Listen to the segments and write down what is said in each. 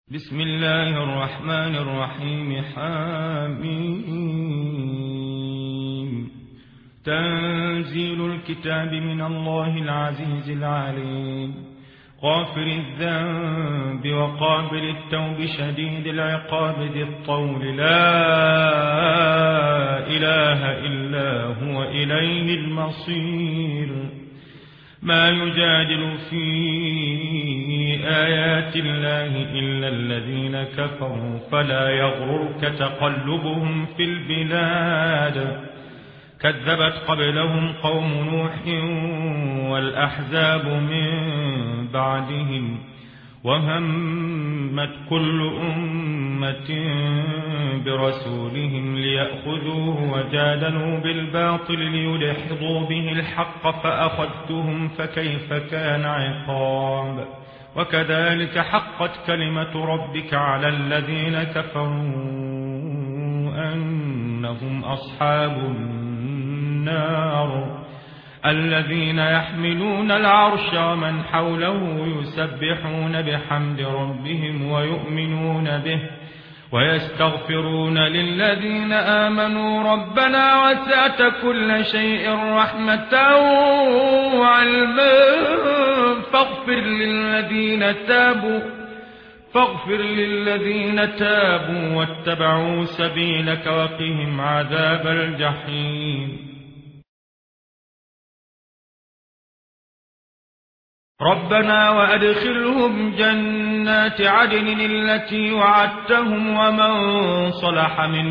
بسم الله الرحمن الرحيم. حميم. تنزيل الكتاب من الله العزيز العليم، غافر الذنب وقابل التوب شديد العقاب ذي الطول، لا إله إلا هو إليه المصير. ما يجادل في آيات الله إلا الذين كفروا، فلا يغررك تقلبهم في البلاد. كذبت قبلهم قوم نوح والأحزاب من بعدهم، وهمت كل أمة برسولهم ليأخذوه، وجادلوا بالباطل ليدحضوا به الحق فأخذتهم، فكيف كان عقاب. وكذلك حقت كلمة ربك على الذين كفروا أنهم أصحاب النار، الذين يحملون العرش ومن حوله يسبحون بحمد ربهم ويؤمنون به ويستغفرون للذين آمنوا ربنا وسعت كل شيء رحمة وعلما فاغفر للذين تابوا واتبعوا سبيلك وقهم عذاب الجحيم. ربنا وأدخلهم جنات عدن التي وعدتهم ومن صلح من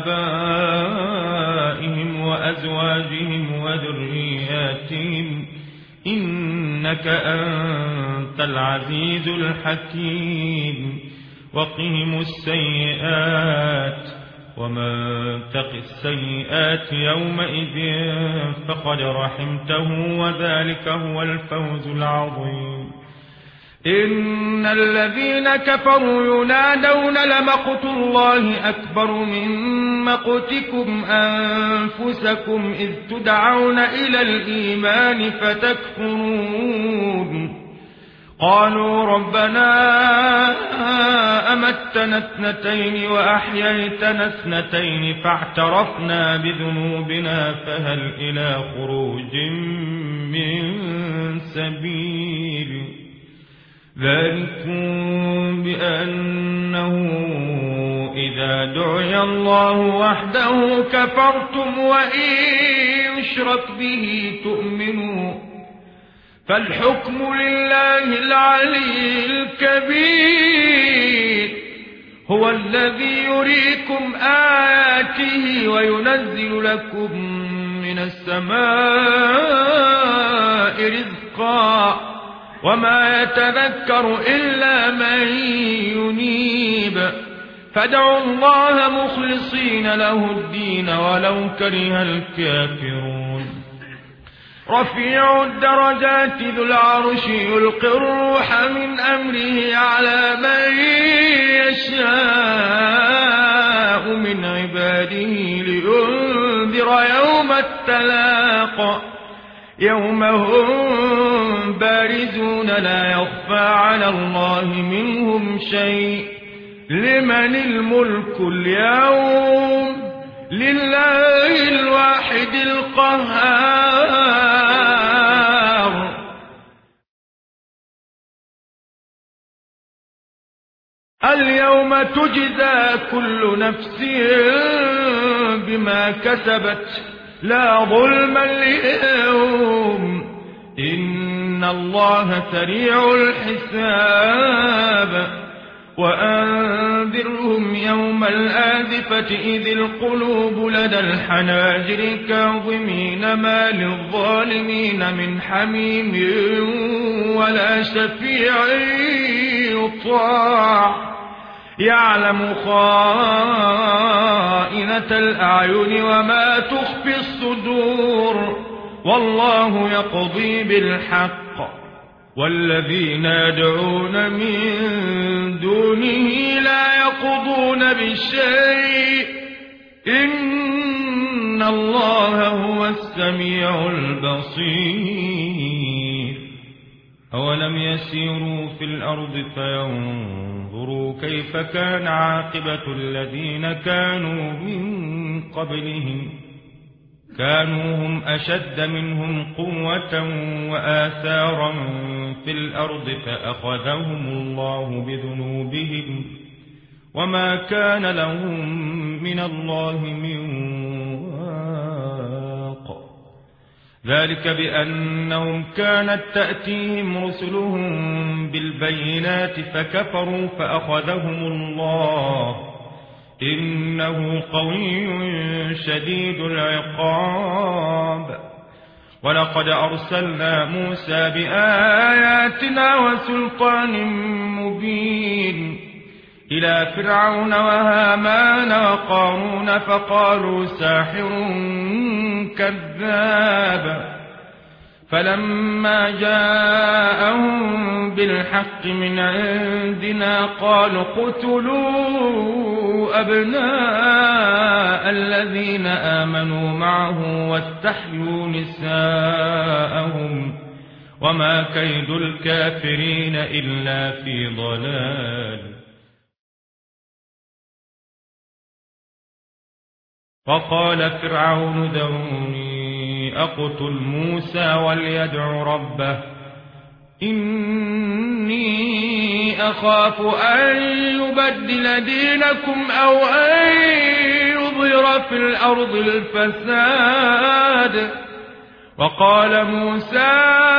آبائهم وأزواجهم وذرياتهم إنك أنت العزيز الحكيم. وقهم السيئات ومن تق السيئات يومئذ فقد رحمته وذلك هو الفوز العظيم. إن الذين كفروا ينادون لمقت الله أكبر من مقتكم أنفسكم إذ تدعون إلى الإيمان فتكفرون. قالوا ربنا أمتنا اثنتين وأحييتنا اثنتين فاعترفنا بذنوبنا فهل إلى خروج من سبيل. ذلكم بأنه إذا دعي الله وحده كفرتم وإن يشرك به تؤمنوا، فالحكم لله العلي الكبير. هو الذي يريكم آياته وينزل لكم من السماء رزقا وما يتذكر إلا من ينيب. فادعوا الله مخلصين له الدين ولو كره الكافرون. رفيع الدرجات ذو العرش يلقي الروح من أمره على من يشاء من عباده لينذر يوم التلاق، يوم هم بارزون لا يخفى على الله منهم شيء. لمن الملك اليوم؟ لله الواحد القهار. اليوم تجزى كل نفس بما كسبت لا ظلم اليوم إن الله سريع الحساب. وأنذرهم يوم الآزفة إذ القلوب لدى الحناجر كاظمين ما للظالمين من حميم ولا شفيع يطاع، يعلم خائنة الأعين وما تخفي الصدور، والله يقضي بالحق والذين يدعون من دونه لا يقضون بشيء إن الله هو السميع البصير. أولم يسيروا في الأرض فينظروا كيف كان عاقبة الذين كانوا من قبلهم كانوا هم أشد منهم قوة وآثارا في الأرض فأخذهم الله بذنوبهم وما كان لهم من الله من واق ذلك بأنهم كانت تأتيهم رسلهم بالبينات فكفروا فأخذهم الله إنه قوي شديد العقاب ولقد أرسلنا موسى بآياتنا وسلطان مبين إلى فرعون وهامان وقارون فقالوا ساحر كذاب فلما جاءهم بالحق من عندنا قالوا اقتلوا أبناء الذين آمنوا معه واستحيوا نساءهم وما كيد الكافرين إلا في ضلال وقال فرعون ذروني أقتل موسى وليدع ربه إني أخاف أن يبدل دينكم أو أن يظهر في الأرض الفساد وقال موسى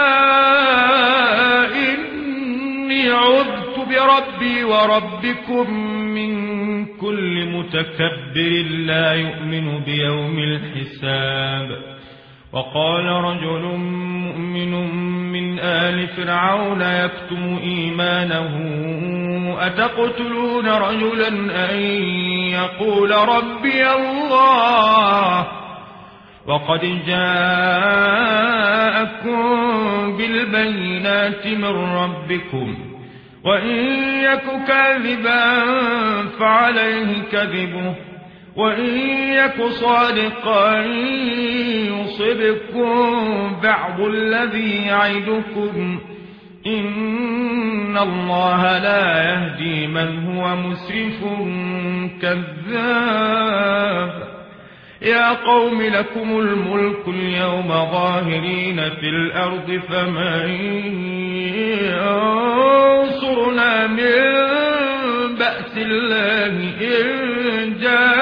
إني عذت بربي وربكم من كل متكبر لا يؤمن بيوم الحساب وقال رجل مؤمن من آل فرعون يكتم إيمانه أتقتلون رجلا أن يقول ربي الله وقد جاءكم بالبينات من ربكم وإن يك كاذبا فعليه كذبه وإن يك صادقا يصبكم بعض الذي يعدكم إن الله لا يهدي من هو مسرف كذاب يا قوم لكم الملك اليوم ظاهرين في الأرض فمن ينصرنا من بأس الله إن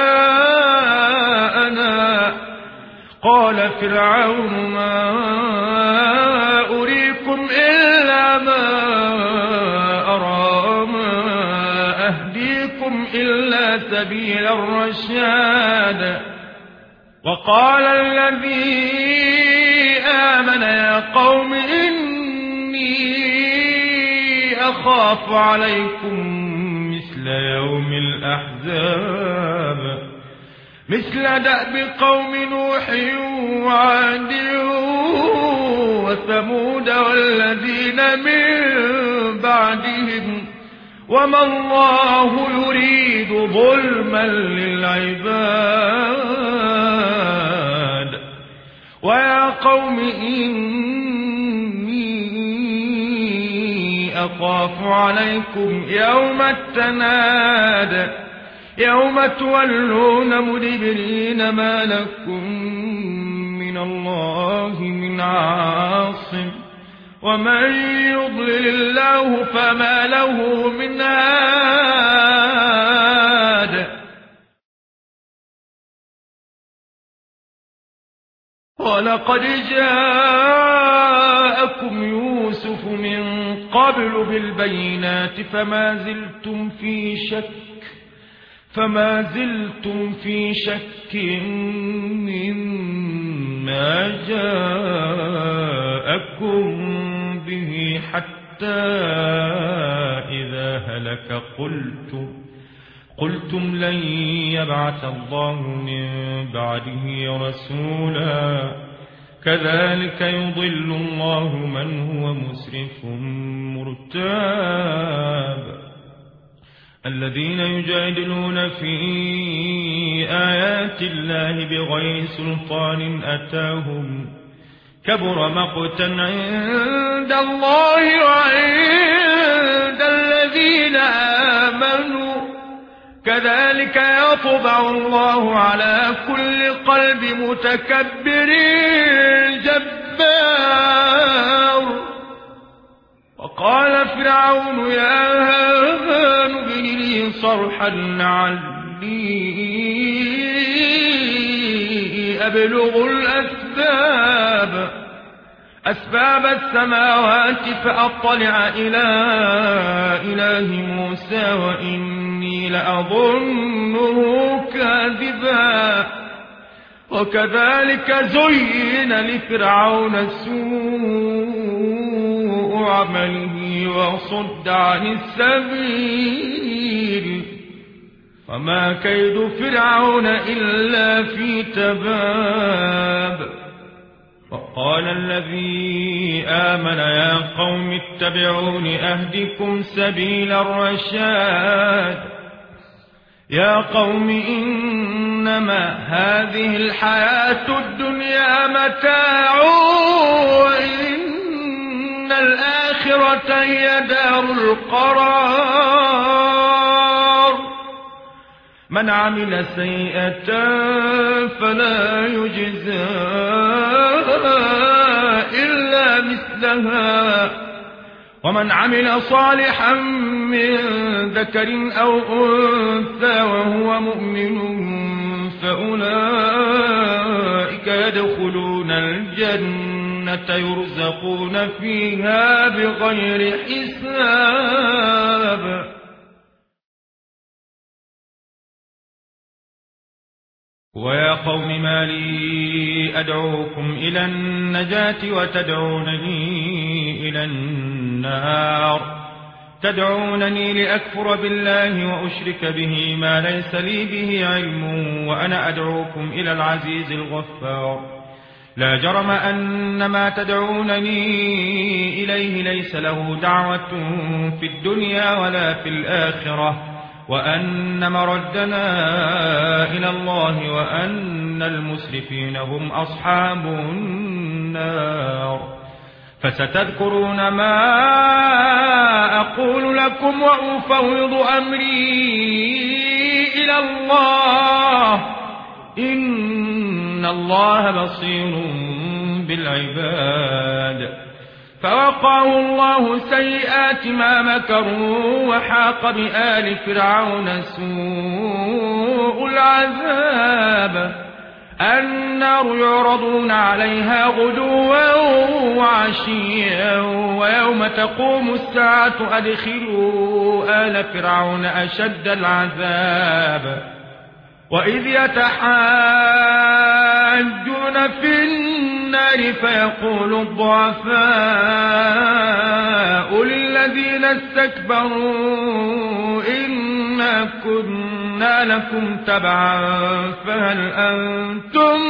جاءنا قال فرعون ما أريكم إلا ما أرى ما أهديكم إلا سبيل الرشاد وقال الذي آمن يا قوم إني أخاف عليكم مثل يوم الأحزاب مثل دأب قوم نوح وعاد وثمود والذين من بعدهم وما الله يريد ظلما للعباد ويا قوم إني أخاف عليكم يوم التناد يوم تولون مدبرين ما لكم من الله من عاصم ومن يضلل الله فما له من هاد ولقد جاءكم يوسف من قبل بالبينات فما زلتم في شك مما جاءكم به حتى إذا هلك قلتم لن يبعث الله من بعده رسولا كذلك يضل الله من هو مسرف مرتاب الذين يجادلون في آيات الله بغير سلطان أتاهم كبر مقتا عند الله وعند الذين آمنوا كذلك يطبع الله على كل قلب متكبر جبار. وقال فرعون يا هامان ابن لي صرحا لعلي أبلغ أسباب السماوات فأطلع إلى إله موسى وإني لأظنه كاذبا. وكذلك زين لفرعون سوء عمله وصد عن السبيل وما كيد فرعون إلا في تباب. وقال الذي آمن يا قوم اتبعون أهدكم سبيل الرشاد. يا قوم إنما هذه الحياة الدنيا متاع وإن الآخرة هي دار القرار. من عمل سيئة فلا يجزى إلا مثلها ومن عمل صالحا من ذكر أو أنثى وهو مؤمن فأولئك يدخلون الجنة يرزقون فيها بغير حساب. ويا قوم ما لي أدعوكم إلى النجاة وتدعونني إلى النار. تدعونني لأكفر بالله وأشرك به ما ليس لي به علم وأنا أدعوكم إلى العزيز الغفار. لا جرم أن ما تدعونني إليه ليس له دعوة في الدنيا ولا في الآخرة وأن مردنا إلى الله وأن المسرفين هم أصحاب النار. فستذكرون ما أقول لكم وأفوض أمري إلى الله إن الله بصير بالعباد. فوقاه الله سيئات ما مكروا وحاق بآل فرعون سوء العذاب. النار يعرضون عليها غدوا وعشيا ويوم تقوم الساعة أدخلوا آل فرعون أشد العذاب. وإذ يتحاجون في النار فيقول الضعفاء للذين استكبروا إنا كنا لكم تبعا فهل أنتم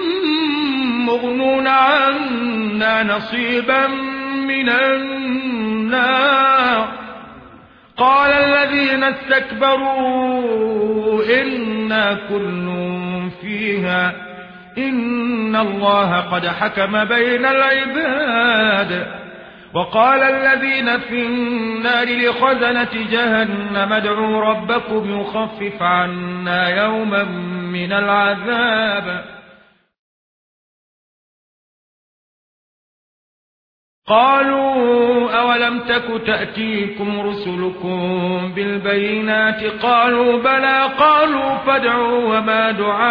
مغنون عنا نصيبا من النار. قال الذين استكبروا إنا كل فيها إن الله قد حكم بين العباد. وقال الذين في النار لخزنة جهنم ادعوا ربكم يخفف عنا يوما من العذاب. قالوا أولم تك تأتيكم رسلكم بالبينات قالوا بلى قالوا فادعوا وما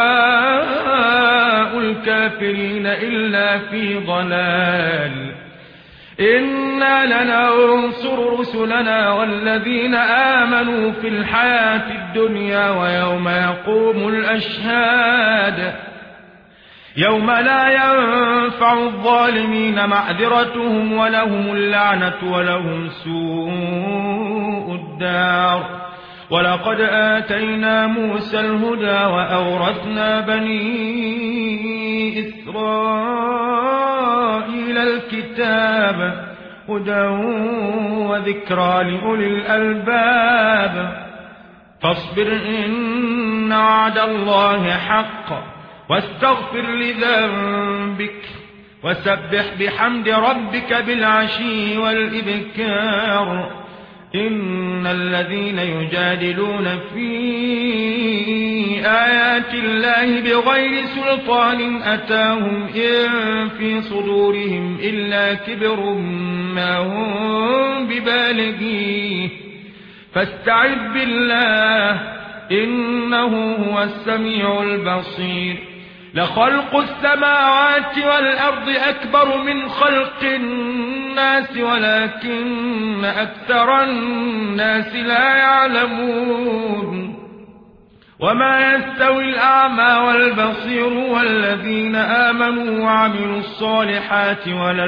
دعاء الكافرين إلا في ضلال. إنا لننصر رسلنا والذين آمنوا في الحياة الدنيا ويوم يقوم الأشهاد. يوم لا ينفع الظالمين معذرتهم ولهم اللعنة ولهم سوء الدار. ولقد آتينا موسى الهدى وأورثنا بني إسرائيل الكتاب هدى وذكرى لأولي الألباب. فاصبر إن وعد الله حق واستغفر لذنبك وسبح بحمد ربك بالعشي والإبكار إن الذين يجادلون في آيات الله بغير سلطان أتاهم إن في صدورهم إلا كبر ما هم ببالغيه فاستعذ بالله إنه هو السميع البصير لخلق السماوات والأرض أكبر من خلق الناس ولكن أكثر الناس لا يعلمون وما يستوي الأعمى والبصير والذين آمنوا وعملوا الصالحات ولا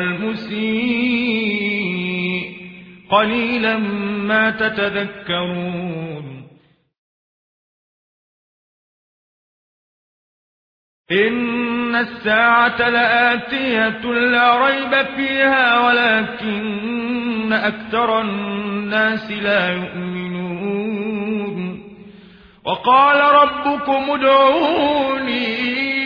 المسيء قليلا ما تتذكرون إن الساعة لآتية لا ريب فيها ولكن أكثر الناس لا يؤمنون وقال ربكم ادعوني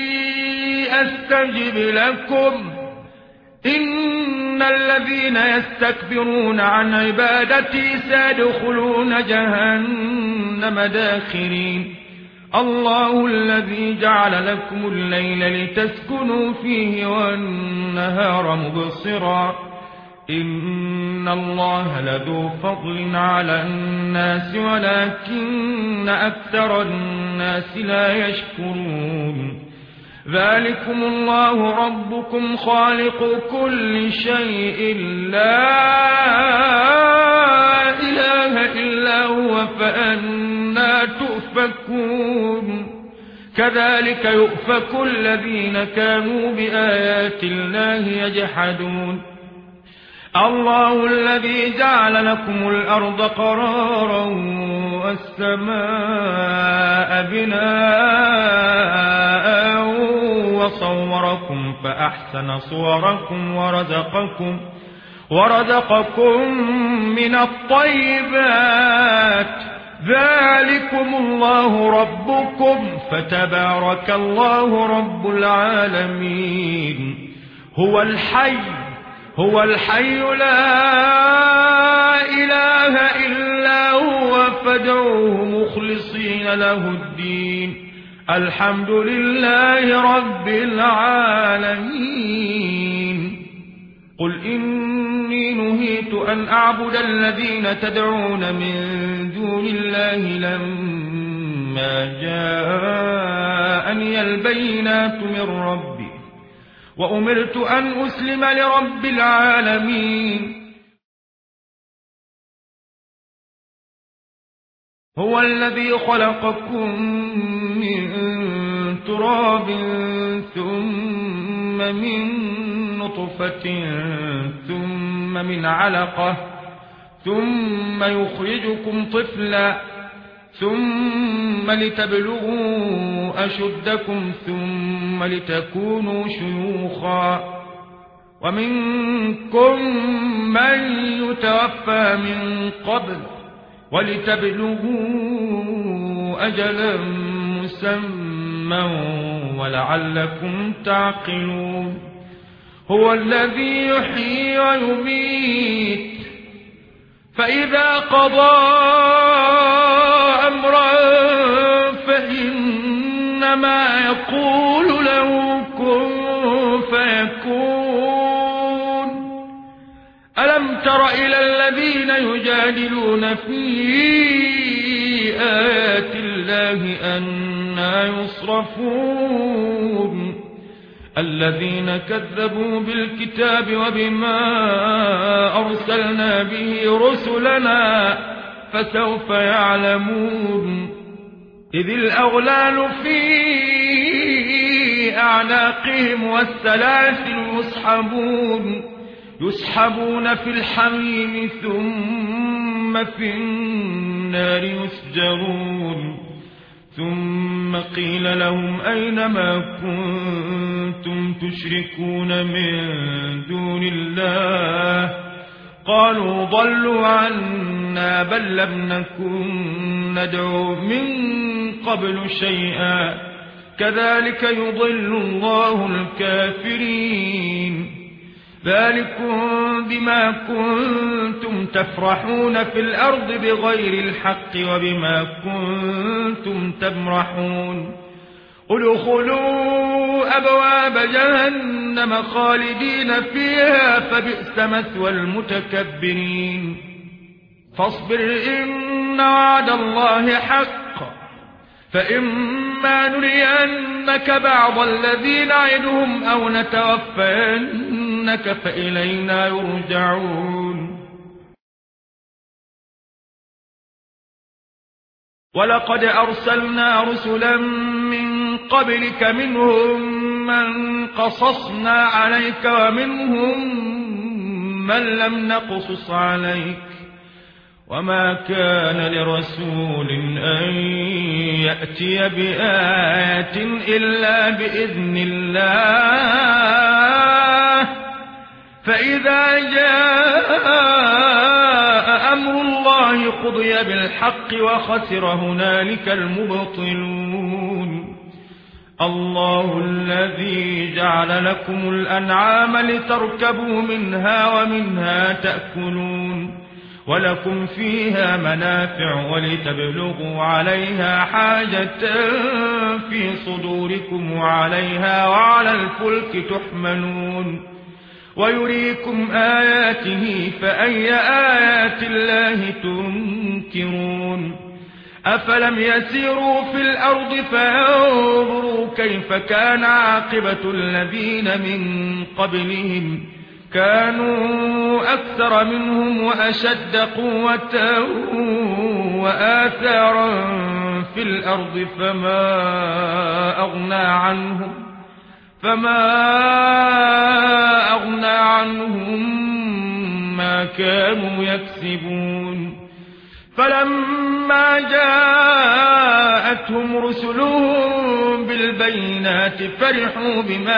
أستجب لكم إن الذين يستكبرون عن عبادتي سيدخلون جهنم داخرين الله الذي جعل لكم الليل لتسكنوا فيه والنهار مبصرا إن الله لذو فضل على الناس ولكن أكثر الناس لا يشكرون ذلكم الله ربكم خالق كل شيء لا إله إلا هو فأنا تؤفكون كذلك يؤفك الذين كانوا بآيات الله يجحدون الله الذي جعل لكم الأرض قرارا والسماء بناء وصوركم فأحسن صوركم ورزقكم من الطيبات ذلكم الله ربكم فتبارك الله رب العالمين هو الحي لا إله إلا هو فادعوه مخلصين له الدين الحمد لله رب العالمين قل إني نهيت أن أعبد الذين تدعون من دون الله لما جاءني البينات من ربي وأمرت أن أسلم لرب العالمين هو الذي خلقكم من تراب ثم من نطفة ثم من علقة ثم يخرجكم طفلا ثم لتبلغوا أشدكم ثم لتكونوا شيوخا ومنكم من يتوفى من قبل ولتبلغوا أجلا مسمى ولعلكم تعقلون هو الذي يحيي ويميت فإذا قضى أمرا فإنما يقول له كن فيكون ألم تر إلى الذين يجادلون في آيات الله أنى يصرفون الذين كذبوا بالكتاب وبما أرسلنا به رسلنا فسوف يعلمون إذ الأغلال في أعناقهم والسلاسل يسحبون في الحميم ثم في النار يسجرون ثم قيل لهم أين ما كنتم تشركون من دون الله قالوا ضلوا عنا بل لم نكن ندعو من قبل شيئا كذلك يضل الله الكافرين. ذلكم بما كنتم تفرحون في الأرض بغير الحق وبما كنتم تمرحون. ادخلوا أبواب جهنم خالدين فيها فبئس مثوى المتكبرين. فاصبر إن وعد الله حق، فإما نرينك بعض الذي نعدهم أو نتوفينك فإلينا يرجعون. ولقد أرسلنا رسلا من قبلك منهم من قصصنا عليك ومنهم من لم نقصص عليك، وما كان لرسول أن يأتي بآية إلا بإذن الله، فإذا جاء أمر الله قضي بالحق وخسر هنالك المبطلون. الله الذي جعل لكم الأنعام لتركبوا منها ومنها تأكلون، ولكم فيها منافع ولتبلغوا عليها حاجة في صدوركم وعليها وعلى الفلك تحملون، ويريكم آياته فأي آيات الله تنكرون. أفلم يسيروا في الأرض فينظروا كيف كان عاقبة الذين من قبلهم، كانوا أكثر منهم وأشد قوة وآثارا في الأرض فما أغنى عنهم ما كانوا يكسبون. فلما جاءتهم رسلهم بالبينات فرحوا بما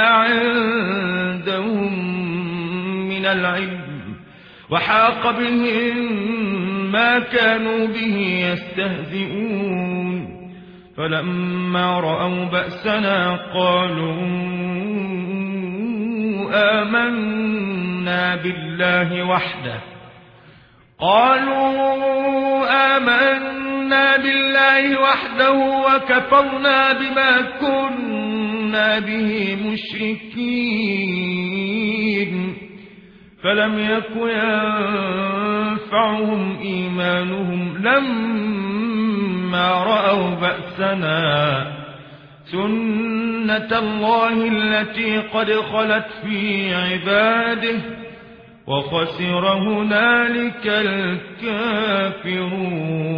عندهم من العلم، وحاق بهم ما كانوا به يستهزئون. فلما رأوا بأسنا قالوا آمنا بالله وحده وكفرنا بما كنا به مشركين. فلم يك ينفعهم إيمانهم لما رأوا بأسنا، سنة الله التي قد خلت في عباده، وخسر هنالك الكافرون.